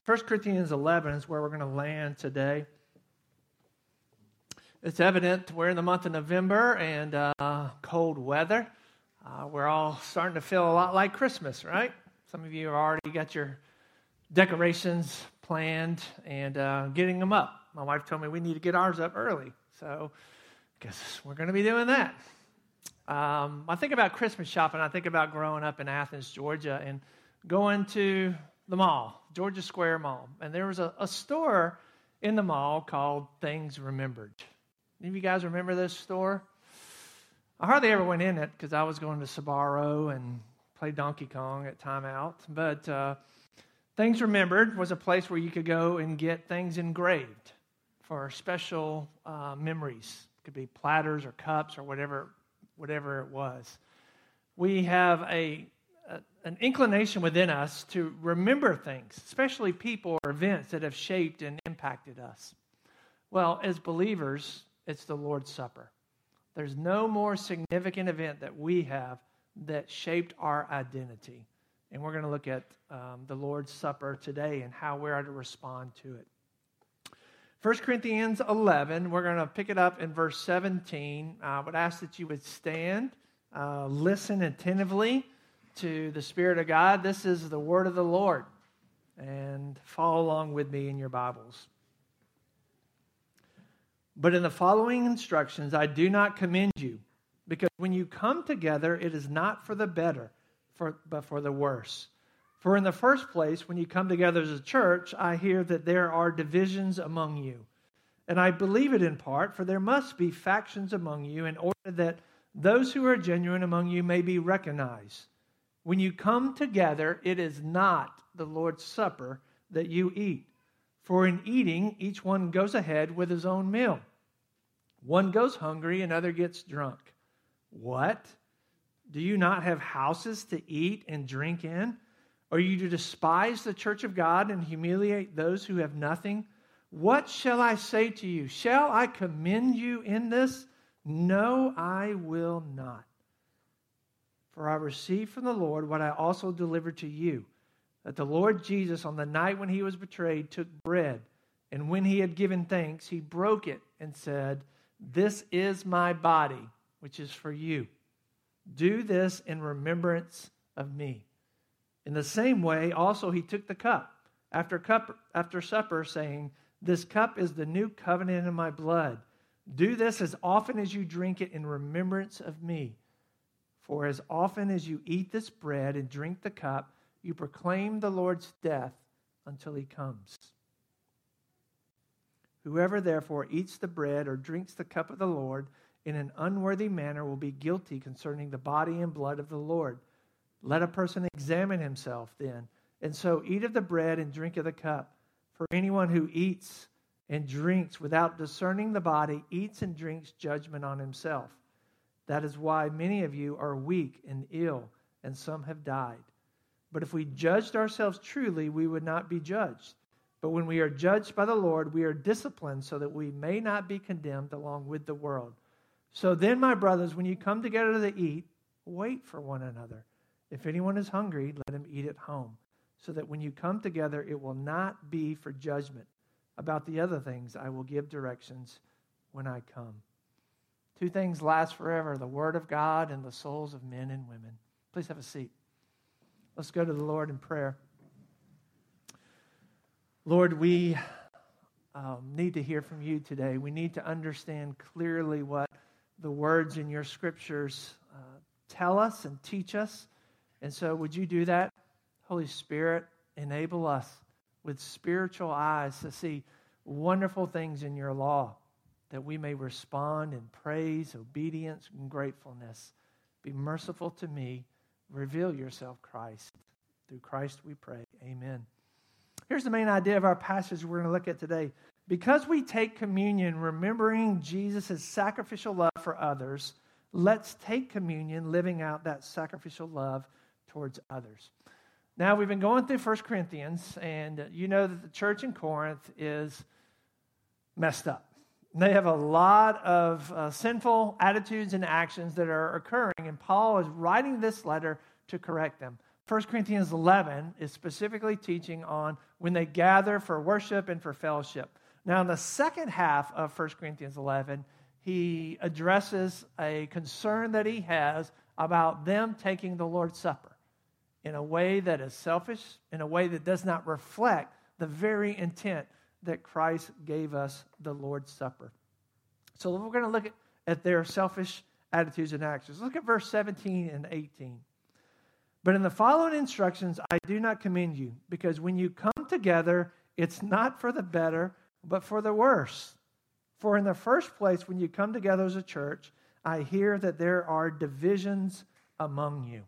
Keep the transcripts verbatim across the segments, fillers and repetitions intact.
First Corinthians eleven is where we're going to land today. It's evident we're in the month of November and uh, cold weather. Uh, we're all starting to feel a lot like Christmas, right? Some of you have already got your decorations planned and uh, getting them up. My wife told me we need to get ours up early, so I guess we're going to be doing that. Um, I think about Christmas shopping. I think about growing up in Athens, Georgia, and going to the mall, Georgia Square Mall. And there was a, a store in the mall called Things Remembered. Any of you guys remember this store? I hardly ever went in it because I was going to Sbarro and play Donkey Kong at timeout. But uh, Things Remembered was a place where you could go and get things engraved for special uh, memories. It could be platters or cups or whatever, whatever it was. We have a, a an inclination within us to remember things, especially people or events that have shaped and impacted us. Well, as believers, it's the Lord's Supper. There's no more significant event that we have that shaped our identity. And we're going to look at um, the Lord's Supper today and how we are to respond to it. First Corinthians eleven, we're going to pick it up in verse seventeen. I would ask that you would stand, uh, listen attentively to the Spirit of God. This is the word of the Lord. And follow along with me in your Bibles. But in the following instructions, I do not commend you, because when you come together, it is not for the better, for, but for the worse. For in the first place, when you come together as a church, I hear that there are divisions among you. And I believe it in part, for there must be factions among you in order that those who are genuine among you may be recognized. When you come together, it is not the Lord's Supper that you eat. For in eating, each one goes ahead with his own meal. One goes hungry, another gets drunk. What? Do you not have houses to eat and drink in? Are you to despise the church of God and humiliate those who have nothing? What shall I say to you? Shall I commend you in this? No, I will not. For I received from the Lord what I also delivered to you, that the Lord Jesus, on the night when he was betrayed, took bread, and when he had given thanks, he broke it and said, "This is my body, which is for you. Do this in remembrance of me." In the same way, also he took the cup after cup after supper, saying, "This cup is the new covenant in my blood. Do this as often as you drink it in remembrance of me. For as often as you eat this bread and drink the cup, you proclaim the Lord's death until he comes. Whoever therefore eats the bread or drinks the cup of the Lord in an unworthy manner will be guilty concerning the body and blood of the Lord. Let a person examine himself then, and so eat of the bread and drink of the cup. For anyone who eats and drinks without discerning the body eats and drinks judgment on himself. That is why many of you are weak and ill, and some have died. But if we judged ourselves truly, we would not be judged. But when we are judged by the Lord, we are disciplined so that we may not be condemned along with the world. So then, my brothers, when you come together to eat, wait for one another. If anyone is hungry, let him eat at home, so that when you come together, it will not be for judgment. About the other things, I will give directions when I come. Two things last forever, the Word of God and the souls of men and women. Please have a seat. Let's go to the Lord in prayer. Lord, we um, need to hear from you today. We need to understand clearly what the words in your scriptures uh, tell us and teach us. And so would you do that? Holy Spirit, enable us with spiritual eyes to see wonderful things in your law, that we may respond in praise, obedience, and gratefulness. Be merciful to me. Reveal yourself, Christ. Through Christ we pray. Amen. Here's the main idea of our passage we're going to look at today. Because we take communion remembering Jesus' sacrificial love for others, let's take communion living out that sacrificial love towards others. Now, we've been going through First Corinthians, and you know that the church in Corinth is messed up. They have a lot of uh, sinful attitudes and actions that are occurring, and Paul is writing this letter to correct them. First Corinthians eleven is specifically teaching on when they gather for worship and for fellowship. Now, in the second half of First Corinthians eleven, he addresses a concern that he has about them taking the Lord's Supper in a way that is selfish, in a way that does not reflect the very intent that Christ gave us the Lord's Supper. So we're going to look at, at their selfish attitudes and actions. Look at verse seventeen and eighteen. But in the following instructions, I do not commend you, because when you come together, it's not for the better, but for the worse. For in the first place, when you come together as a church, I hear that there are divisions among you.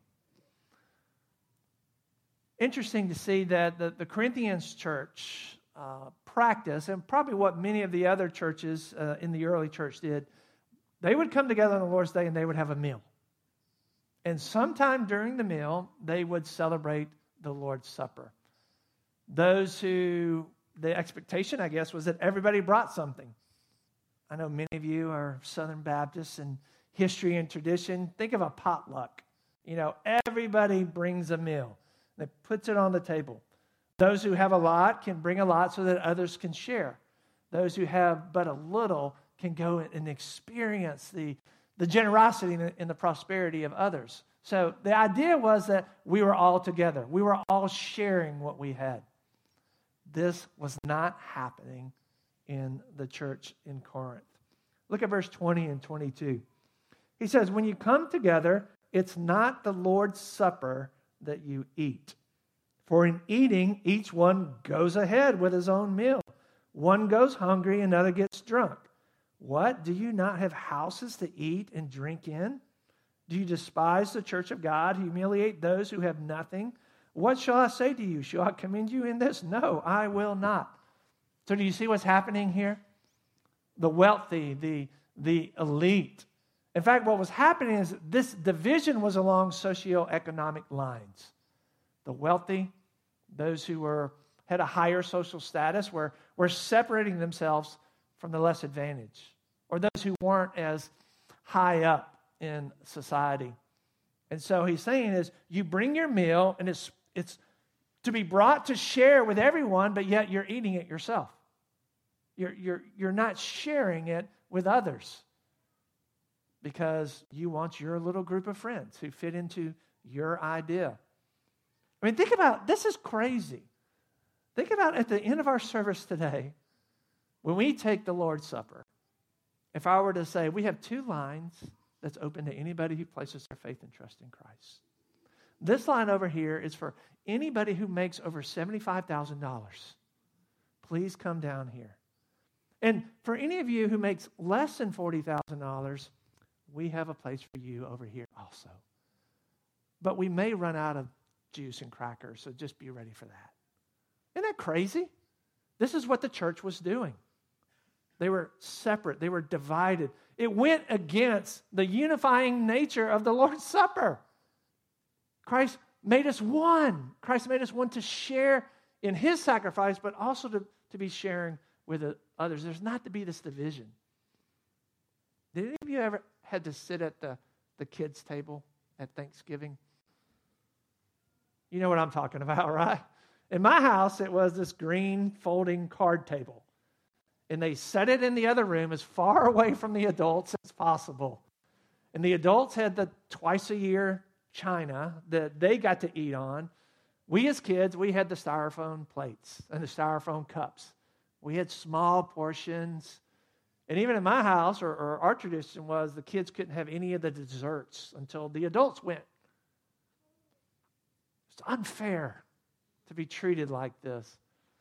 Interesting to see that the, the Corinthians church uh, practice, and probably what many of the other churches uh, in the early church did, they would come together on the Lord's Day and they would have a meal. And sometime during the meal, they would celebrate the Lord's Supper. Those who, the expectation, I guess, was that everybody brought something. I know many of you are Southern Baptists and history and tradition. Think of a potluck. You know, everybody brings a meal. They puts it on the table. Those who have a lot can bring a lot so that others can share. Those who have but a little can go and experience the the generosity and the prosperity of others. So the idea was that we were all together. We were all sharing what we had. This was not happening in the church in Corinth. Look at verse twenty and twenty-two. He says, when you come together, it's not the Lord's Supper that you eat. For in eating, each one goes ahead with his own meal. One goes hungry, another gets drunk. What? Do you not have houses to eat and drink in? Do you despise the church of God, humiliate those who have nothing? What shall I say to you? Shall I commend you in this? No, I will not. So do you see what's happening here? The wealthy, the, the elite. In fact, what was happening is this division was along socioeconomic lines. The wealthy, those who were had a higher social status, were, were separating themselves from the less advantaged, or those who weren't as high up in society. And so he's saying is, you bring your meal, and it's it's to be brought to share with everyone, but yet you're eating it yourself. You're you're you're not sharing it with others because you want your little group of friends who fit into your idea. I mean, think about, this is crazy. Think about at the end of our service today, when we take the Lord's Supper, if I were to say, we have two lines that's open to anybody who places their faith and trust in Christ. This line over here is for anybody who makes over seventy-five thousand dollars. Please come down here. And for any of you who makes less than forty thousand dollars, we have a place for you over here also. But we may run out of juice and crackers, so just be ready for that. Isn't that crazy? This is what the church was doing. They were separate. They were divided. It went against the unifying nature of the Lord's Supper. Christ made us one. Christ made us one to share in his sacrifice, but also to, to be sharing with others. There's not to be this division. Did any of you ever had to sit at the, the kids' table at Thanksgiving? You know what I'm talking about, right? In my house, it was this green folding card table. And they set it in the other room as far away from the adults as possible. And the adults had the twice a year china that they got to eat on. We as kids, we had the styrofoam plates and the styrofoam cups. We had small portions. And even in my house, or, or our tradition was the kids couldn't have any of the desserts until the adults went. It's unfair to be treated like this.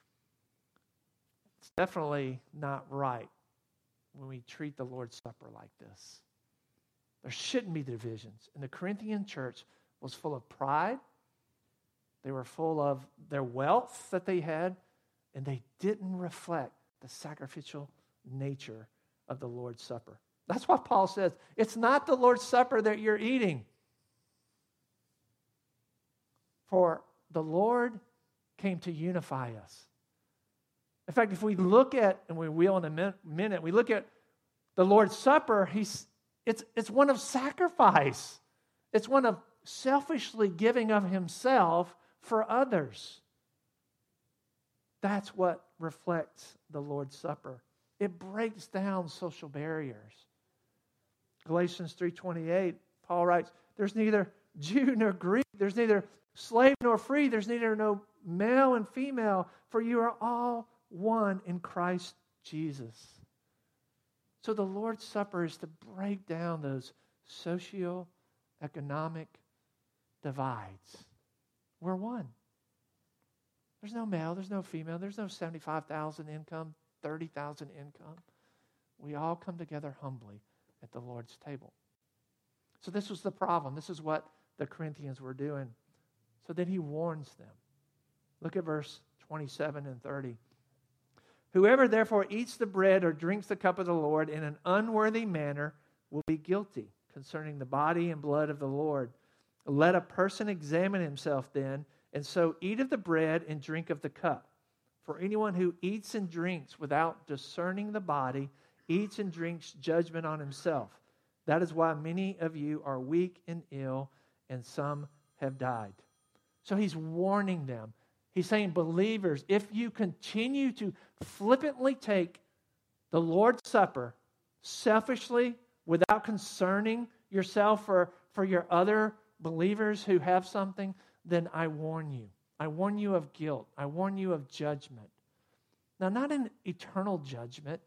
It's definitely not right when we treat the Lord's Supper like this. There shouldn't be divisions. And the Corinthian church was full of pride. They were full of their wealth that they had, and they didn't reflect the sacrificial nature of the Lord's Supper. That's why Paul says, it's not the Lord's Supper that you're eating. For the Lord came to unify us. In fact, if we look at, and we will in a minute, we look at the Lord's Supper, he's, it's, it's one of sacrifice. It's one of selfishly giving of himself for others. That's what reflects the Lord's Supper. It breaks down social barriers. Galatians three twenty-eight, Paul writes, there's neither Jew nor Greek, there's neither slave nor free, there's neither no male and female, for you are all one in Christ Jesus. So the Lord's Supper is to break down those socio-economic divides. We're one. There's no male, there's no female, there's no seventy-five thousand income, thirty thousand income. We all come together humbly at the Lord's table. So this was the problem. This is what the Corinthians were doing. So then he warns them. Look at verse twenty-seven and thirty. Whoever therefore eats the bread or drinks the cup of the Lord in an unworthy manner will be guilty concerning the body and blood of the Lord. Let a person examine himself then, and so eat of the bread and drink of the cup. For anyone who eats and drinks without discerning the body eats and drinks judgment on himself. That is why many of you are weak and ill, and some have died. So he's warning them. He's saying, believers, if you continue to flippantly take the Lord's Supper selfishly, without concerning yourself for, for your other believers who have something, then I warn you. I warn you of guilt. I warn you of judgment. Now, not an eternal judgment,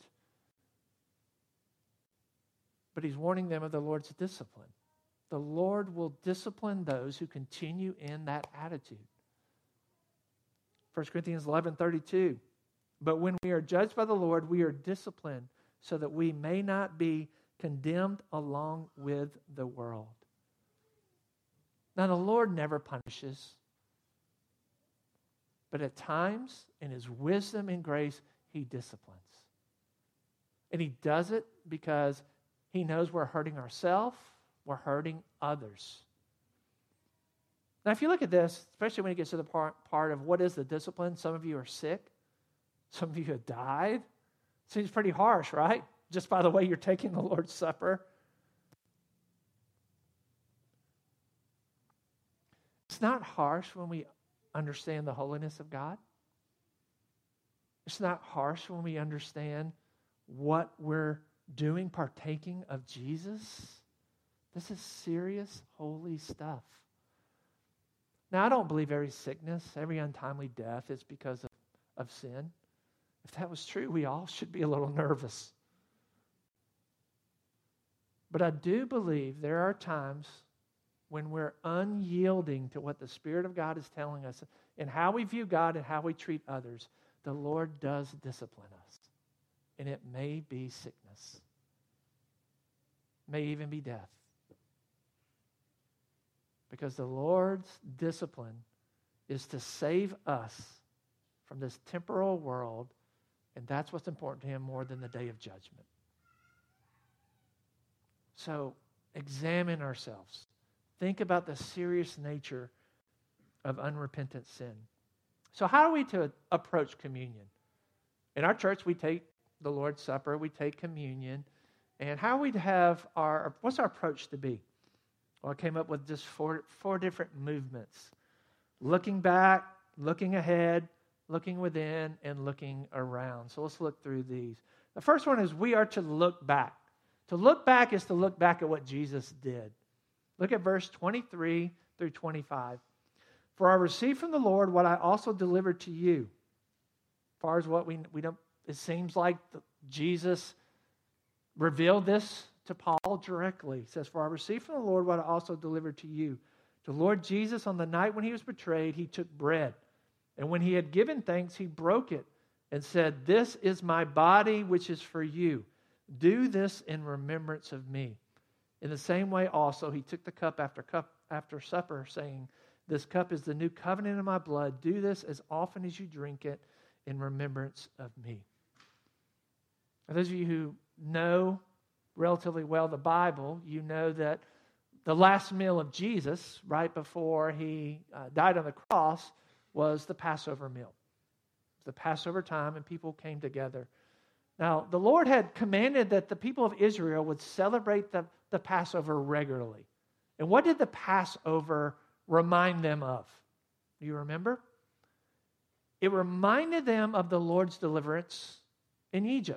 but he's warning them of the Lord's discipline. The Lord will discipline those who continue in that attitude. First Corinthians eleven thirty-two. But when we are judged by the Lord, we are disciplined so that we may not be condemned along with the world. Now, the Lord never punishes. But at times, in his wisdom and grace, he disciplines. And he does it because he knows we're hurting ourselves, we're hurting others. Now, if you look at this, especially when it gets to the part, part of what is the discipline, some of you are sick. Some of you have died. Seems pretty harsh, right? Just by the way you're taking the Lord's Supper. It's not harsh when we understand the holiness of God. It's not harsh when we understand what we're doing, partaking of Jesus. This is serious, holy stuff. Now, I don't believe every sickness, every untimely death is because of, of sin. If that was true, we all should be a little nervous. But I do believe there are times when we're unyielding to what the Spirit of God is telling us and how we view God and how we treat others. The Lord does discipline us. And it may be sickness. May even be death. Because the Lord's discipline is to save us from this temporal world, and that's what's important to him more than the day of judgment. So, examine ourselves. Think about the serious nature of unrepentant sin. So how are we to approach communion? In our church, we take the Lord's Supper, we take communion, and how are we to have our, what's our approach to be? Well, I came up with just four, four different movements. Looking back, looking ahead, looking within, and looking around. So let's look through these. The first one is we are to look back. To look back is to look back at what Jesus did. Look at verse twenty-three through twenty-five. For I received from the Lord what I also delivered to you. As far as what we, we don't, it seems like the, Jesus revealed this to Paul directly. He says, for I received from the Lord what I also delivered to you. The Lord Jesus, on the night when he was betrayed, he took bread. And when he had given thanks, he broke it and said, this is my body, which is for you. Do this in remembrance of me. In the same way also, he took the cup after cup after supper, saying, this cup is the new covenant in my blood. Do this as often as you drink it in remembrance of me. Now, those of you who know relatively well the Bible, you know that the last meal of Jesus, right before he uh, died on the cross, was the Passover meal. The Passover time, and people came together. Now, the Lord had commanded that the people of Israel would celebrate the, the Passover regularly. And what did the Passover remind them of? Do you remember? It reminded them of the Lord's deliverance in Egypt.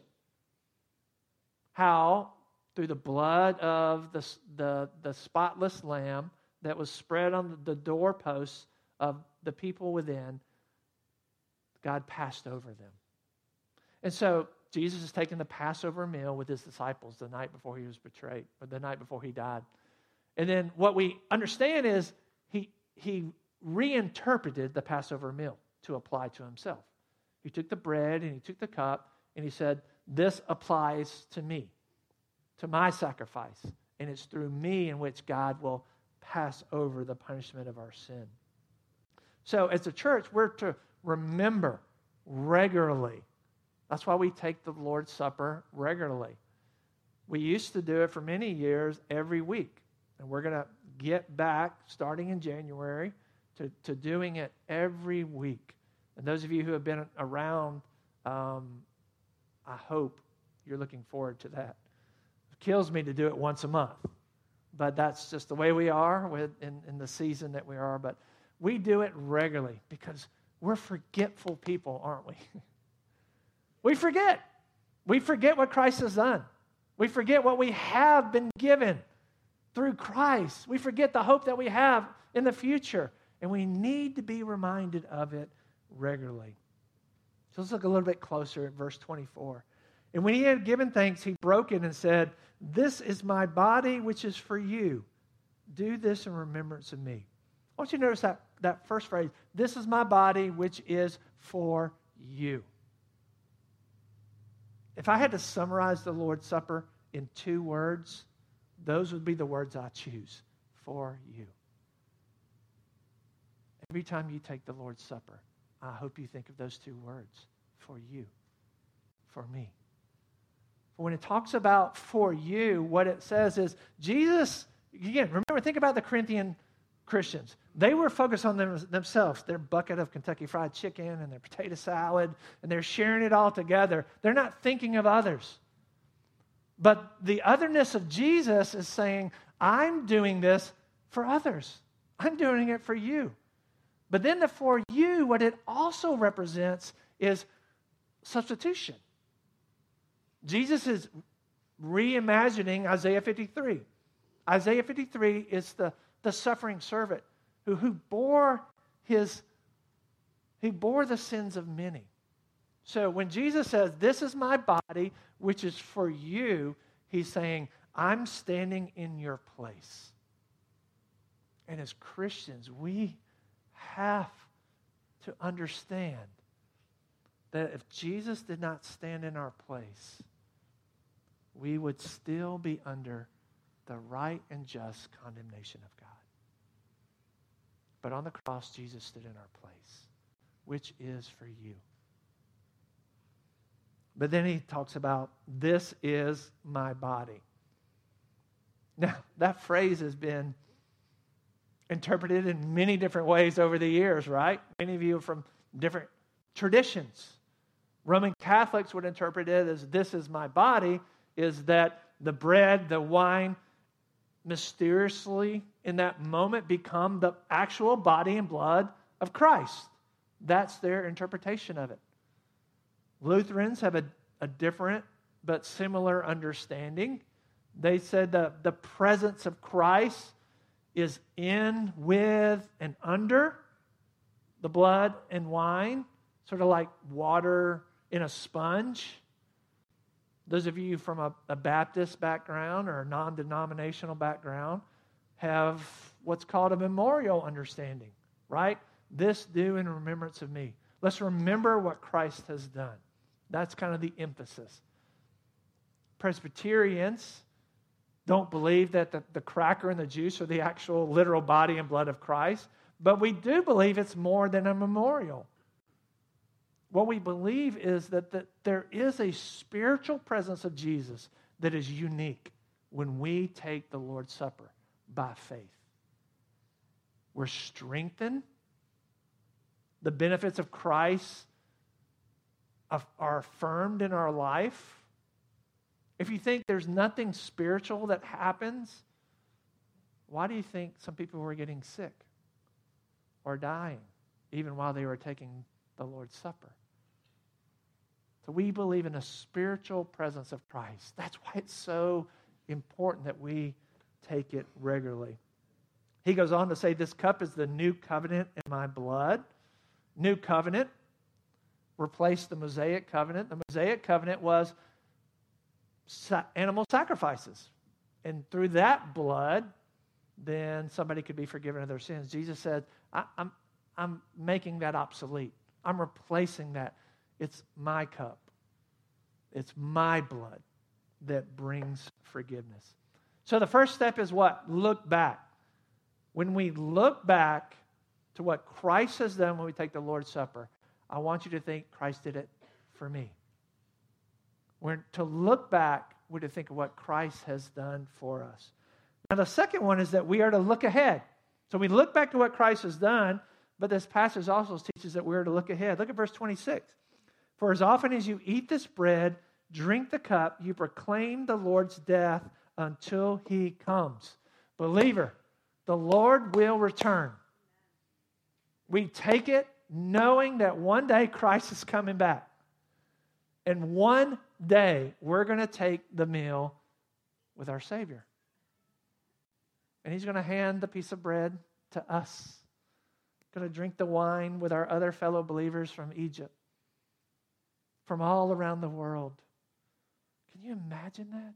How, through the blood of the, the, the spotless lamb that was spread on the doorposts of the people within, God passed over them. And so Jesus is taking the Passover meal with his disciples the night before he was betrayed, or the night before he died. And then what we understand is he, he reinterpreted the Passover meal to apply to himself. He took the bread and he took the cup and he said, this applies to me, to my sacrifice. And it's through me in which God will pass over the punishment of our sin. So as a church, we're to remember regularly. That's why we take the Lord's Supper regularly. We used to do it for many years every week. And we're going to get back, starting in January, to, to doing it every week. And those of you who have been around, um, I hope you're looking forward to that. It kills me to do it once a month. But that's just the way we are with, in, in the season that we are. But we do it regularly because we're forgetful people, aren't we? We forget. We forget what Christ has done. We forget what we have been given through Christ. We forget the hope that we have in the future. And we need to be reminded of it regularly. So let's look a little bit closer at verse twenty-four. And when he had given thanks, he broke it and said, this is my body, which is for you. Do this in remembrance of me. I want you to notice that, that first phrase, this is my body, which is for you. If I had to summarize the Lord's Supper in two words, those would be the words I choose, for you. Every time you take the Lord's Supper, I hope you think of those two words, for you, for me. When it talks about for you, what it says is Jesus, again, remember, think about the Corinthian Christians. They were focused on them, themselves, their bucket of Kentucky Fried Chicken and their potato salad, and they're sharing it all together. They're not thinking of others. But the otherness of Jesus is saying, I'm doing this for others. I'm doing it for you. But then the for you, what it also represents is substitution. Jesus is reimagining Isaiah fifty-three. Isaiah fifty-three is the, the suffering servant who, who bore his, he bore the sins of many. So when Jesus says, this is my body, which is for you, he's saying, I'm standing in your place. And as Christians, we have to understand that if Jesus did not stand in our place, we would still be under the right and just condemnation of God. But on the cross, Jesus stood in our place, which is for you. But then he talks about, this is my body. Now, that phrase has been interpreted in many different ways over the years, right? Many of you are from different traditions. Roman Catholics would interpret it as, this is my body, is that the bread, the wine, mysteriously in that moment become the actual body and blood of Christ. That's their interpretation of it. Lutherans have a, a different but similar understanding. They said that the presence of Christ is in, with, and under the blood and wine, sort of like water in a sponge. Those of you from a, a Baptist background or a non-denominational background have what's called a memorial understanding, right? This do in remembrance of me. Let's remember what Christ has done. That's kind of the emphasis. Presbyterians don't believe that the, the cracker and the juice are the actual literal body and blood of Christ, but we do believe it's more than a memorial. What we believe is that, that there is a spiritual presence of Jesus that is unique when we take the Lord's Supper by faith. We're strengthened. The benefits of Christ are affirmed in our life. If you think there's nothing spiritual that happens Why do you think some people were getting sick or dying even while they were taking the Lord's Supper? So we believe in a spiritual presence of Christ. That's why it's so important that we take it regularly. He goes on to say, this cup is the new covenant in my blood. New covenant replaced the Mosaic covenant. The Mosaic covenant was sa- animal sacrifices. And through that blood, then somebody could be forgiven of their sins. Jesus said, I, I'm, I'm making that obsolete. I'm replacing that. It's my cup. It's my blood that brings forgiveness. So the first step is what? Look back. When we look back to what Christ has done when we take the Lord's Supper, I want you to think Christ did it for me. We're to look back, we're to think of what Christ has done for us. Now the second one is that we are to look ahead. So we look back to what Christ has done, but this passage also teaches that we are to look ahead. Look at verse twenty-six. For as often as you eat this bread, drink the cup, you proclaim the Lord's death until he comes. Believer, the Lord will return. We take it knowing that one day Christ is coming back. And one day we're going to take the meal with our Savior. And he's going to hand the piece of bread to us. Going to drink the wine with our other fellow believers from Egypt, from all around the world. Can you imagine that?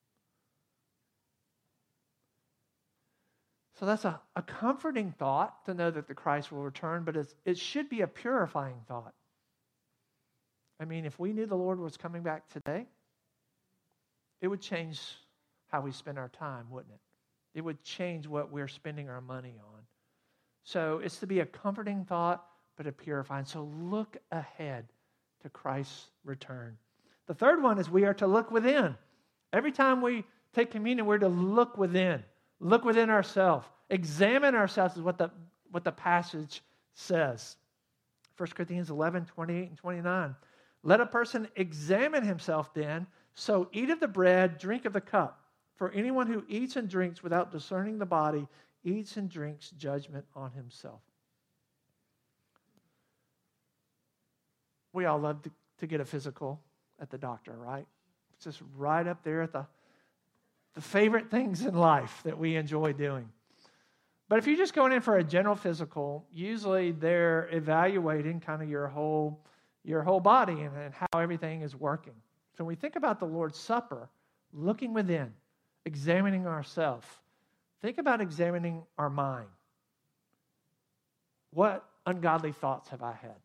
So that's a, a comforting thought to know that the Christ will return, but it's, it should be a purifying thought. I mean, if we knew the Lord was coming back today, it would change how we spend our time, wouldn't it? It would change what we're spending our money on. So it's to be a comforting thought, but a purifying. So look ahead to Christ's return. The third one is we are to look within. Every time we take communion, we're to look within. Look within ourselves. Examine ourselves is what the, what the passage says. First Corinthians eleven, twenty-eight and twenty-nine. Let a person examine himself then, so eat of the bread, drink of the cup. For anyone who eats and drinks without discerning the body eats and drinks judgment on himself. We all love to, to get a physical at the doctor, right? It's just right up there at the, the favorite things in life that we enjoy doing. But if you're just going in for a general physical, usually they're evaluating kind of your whole, your whole body and, and how everything is working. So when we think about the Lord's Supper, looking within, examining ourselves, think about examining our mind. What ungodly thoughts have I had?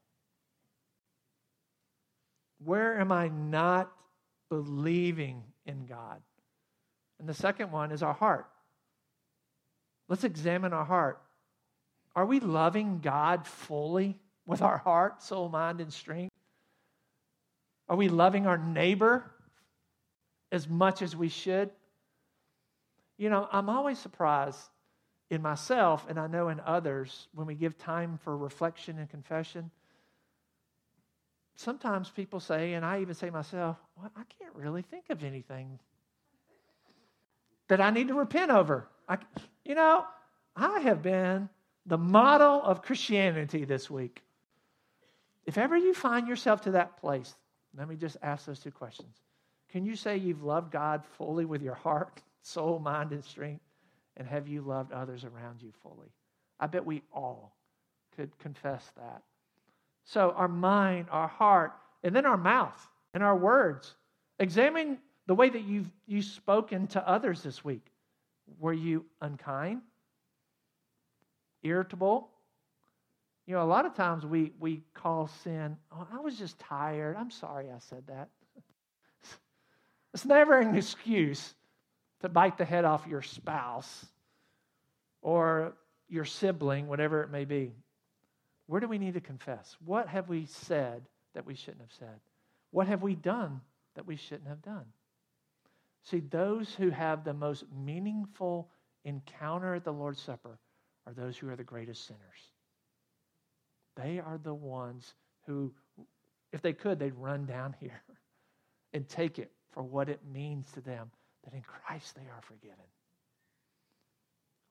Where am I not believing in God? And the second one is our heart. Let's examine our heart. Are we loving God fully with our heart, soul, mind, and strength? Are we loving our neighbor as much as we should? You know, I'm always surprised in myself, and I know in others, when we give time for reflection and confession. Sometimes people say, and I even say myself, well, I can't really think of anything that I need to repent over. I, you know, I have been the model of Christianity this week. If ever you find yourself to that place, let me just ask those two questions. Can you say you've loved God fully with your heart, soul, mind, and strength? And have you loved others around you fully? I bet we all could confess that. So our mind, our heart, and then our mouth and our words. Examine the way that you've, you've spoken to others this week. Were you unkind? Irritable? You know, a lot of times we, we call sin, oh, I was just tired. I'm sorry I said that. It's never an excuse to bite the head off your spouse or your sibling, whatever it may be. Where do we need to confess? What have we said that we shouldn't have said? What have we done that we shouldn't have done? See, those who have the most meaningful encounter at the Lord's Supper are those who are the greatest sinners. They are the ones who, if they could, they'd run down here and take it for what it means to them, that in Christ they are forgiven.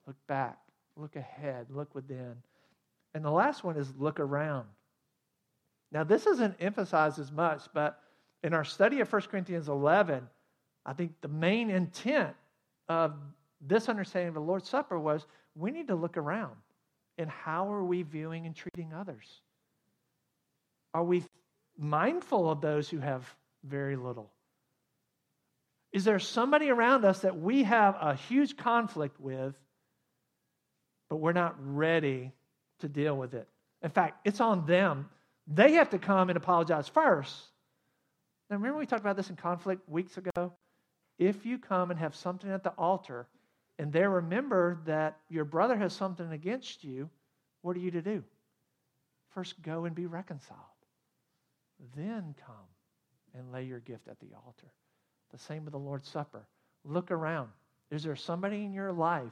look back, look ahead, look within. And the last one is look around. Now, this isn't emphasized as much, but in our study of First Corinthians eleven, I think the main intent of this understanding of the Lord's Supper was we need to look around. And how are we viewing and treating others? Are we mindful of those who have very little? Is there somebody around us that we have a huge conflict with, but we're not ready to deal with it? In fact, it's on them. They have to come and apologize first. Now, remember we talked about this in conflict weeks ago? If you come and have something at the altar, and there remember that your brother has something against you, what are you to do? First, go and be reconciled. Then come and lay your gift at the altar. The same with the Lord's Supper. Look around. Is there somebody in your life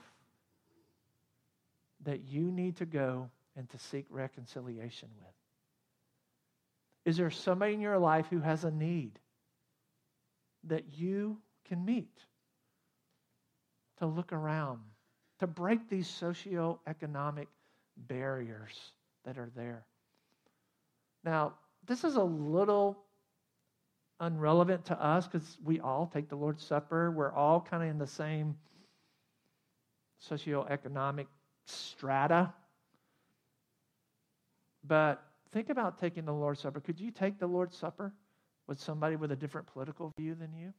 that you need to go and to seek reconciliation with? Is there somebody in your life who has a need that you can meet? To look around, to break these socioeconomic barriers that are there. Now, this is a little irrelevant to us because we all take the Lord's Supper. We're all kind of in the same socioeconomic strata. But think about taking the Lord's Supper. Could you take the Lord's Supper with somebody with a different political view than you?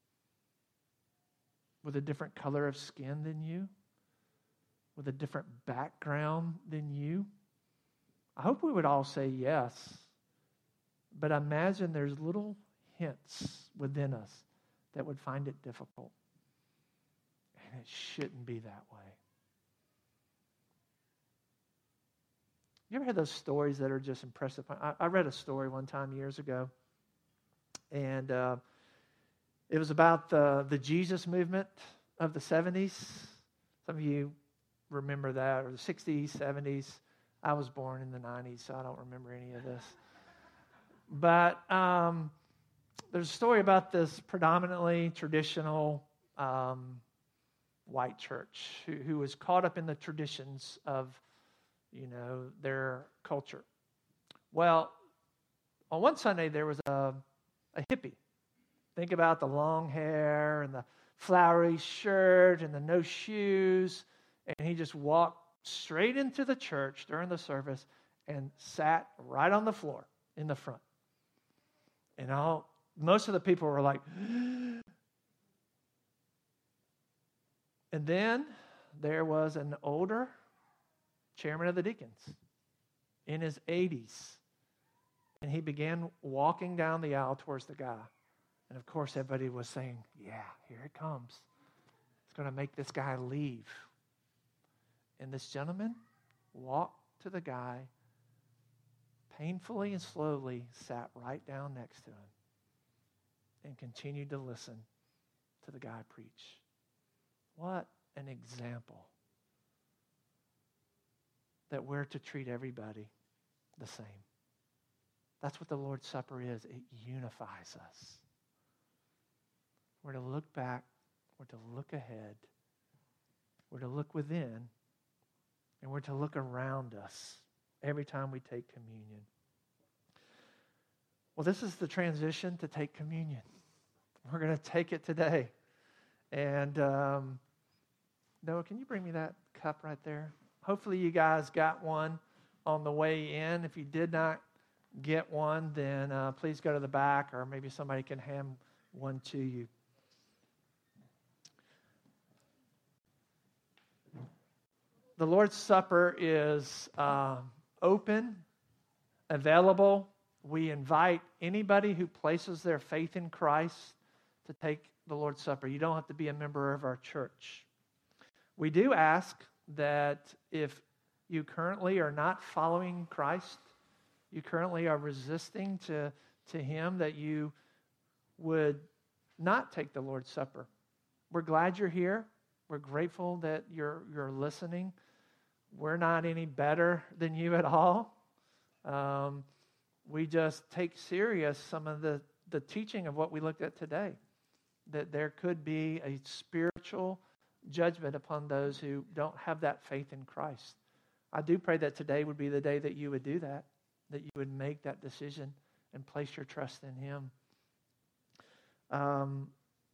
With a different color of skin than you? With a different background than you? I hope we would all say yes. But imagine there's little hints within us that would find it difficult. And it shouldn't be that way. You ever had those stories that are just impressive? I, I read a story one time years ago. And uh, it was about the, the Jesus movement of the seventies. Some of you remember that, or the sixties, seventies. I was born in the nineties, so I don't remember any of this. But um, there's a story about this predominantly traditional um, white church who, who was caught up in the traditions of, you know, their culture. Well, on one Sunday there was a, a hippie. Think about the long hair and the flowery shirt and the no shoes. And he just walked straight into the church during the service and sat right on the floor in the front. And all most of the people were like, and then there was an older chairman of the deacons in his eighties. And he began walking down the aisle towards the guy. And of course, everybody was saying, yeah, here it comes. It's going to make this guy leave. And this gentleman walked to the guy, painfully and slowly sat right down next to him and continued to listen to the guy preach. What an example that we're to treat everybody the same. That's what the Lord's Supper is. It unifies us. We're to look back. We're to look ahead. We're to look within. And we're to look around us every time we take communion. Well, this is the transition to take communion. We're going to take it today. And um, Noah, can you bring me that cup right there? Hopefully you guys got one on the way in. If you did not get one, then uh, please go to the back, or maybe somebody can hand one to you. The Lord's Supper is uh, open, available. We invite anybody who places their faith in Christ to take the Lord's Supper. You don't have to be a member of our church. We do ask that if you currently are not following Christ, you currently are resisting to, to Him, that you would not take the Lord's Supper. We're glad you're here. We're grateful that you're you're listening. We're not any better than you at all. Um, we just take serious some of the, the teaching of what we looked at today, that there could be a spiritual judgment upon those who don't have that faith in Christ. I do pray that today would be the day that you would do that, that you would make that decision and place your trust in Him. Um,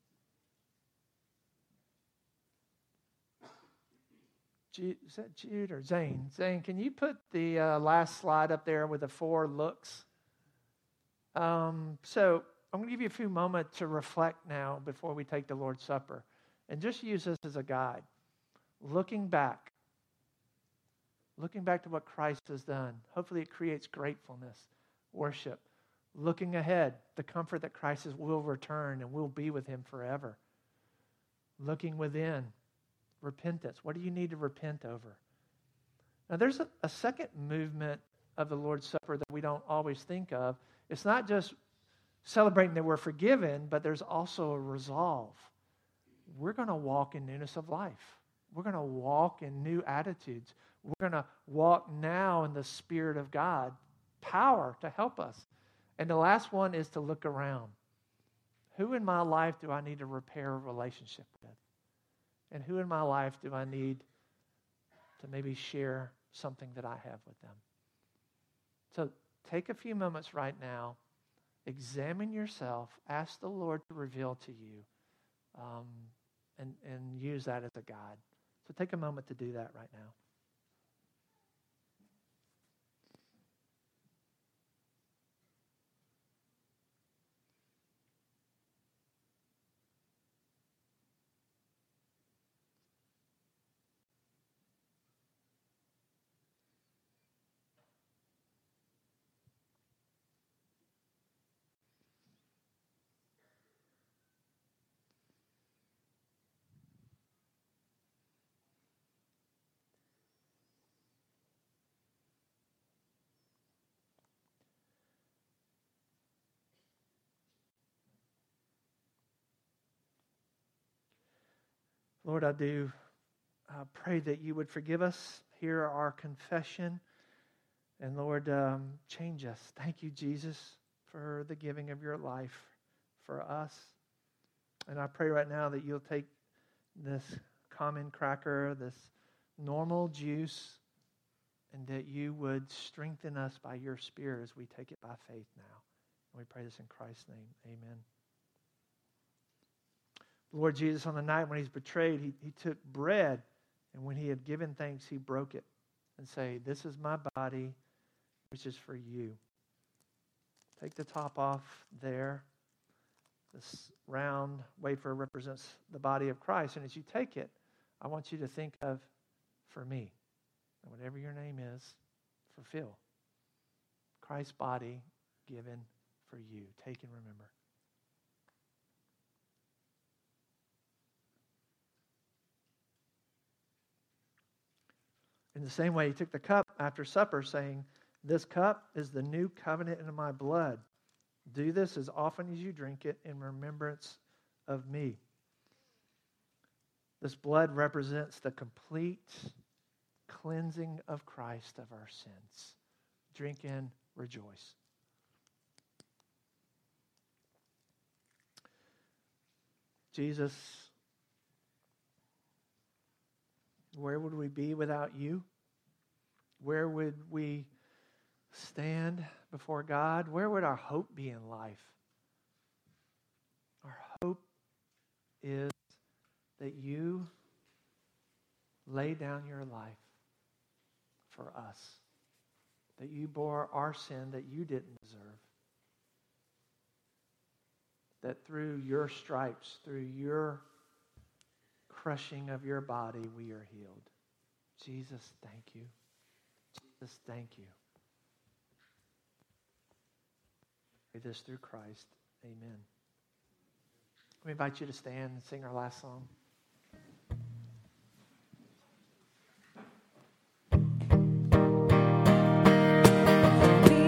Jude, is that Jude or Zane? Zane, can you put the uh, last slide up there with the four looks? Um, so I'm going to give you a few moments to reflect now before we take the Lord's Supper. And just use this as a guide. Looking back. Looking back to what Christ has done. Hopefully it creates gratefulness, worship. Looking ahead, the comfort that Christ will return and we'll be with Him forever. Looking within, repentance. What do you need to repent over? Now there's a, a second movement of the Lord's Supper that we don't always think of. It's not just celebrating that we're forgiven, but there's also a resolve. We're going to walk in newness of life. We're going to walk in new attitudes. We're going to walk now in the Spirit of God, power to help us. And the last one is to look around. Who in my life do I need to repair a relationship with? And who in my life do I need to maybe share something that I have with them? So take a few moments right now. Examine yourself. Ask the Lord to reveal to you. Um, and, and use that as a guide. So take a moment to do that right now. Lord, I do uh, pray that you would forgive us, hear our confession, and Lord, um, change us. Thank you, Jesus, for the giving of your life for us. And I pray right now that you'll take this common cracker, this normal juice, and that you would strengthen us by your Spirit as we take it by faith now. And we pray this in Christ's name. Amen. Lord Jesus, on the night when he's betrayed, he, he took bread, and when he had given thanks, he broke it and say, "This is my body, which is for you." Take the top off there. This round wafer represents the body of Christ. And as you take it, I want you to think of for me. And whatever your name is, fulfill. Christ's body given for you. Take and remember. In the same way, he took the cup after supper, saying, "This cup is the new covenant in my blood. Do this as often as you drink it in remembrance of me." This blood represents the complete cleansing of Christ of our sins. Drink in, rejoice. Jesus, where would we be without you? Where would we stand before God? Where would our hope be in life? Our hope is that you lay down your life for us, that you bore our sin that you didn't deserve, that through your stripes, through your crushing of your body, we are healed. Jesus, thank you. Jesus, thank you. Pray this through Christ. Amen. We invite you to stand and sing our last song.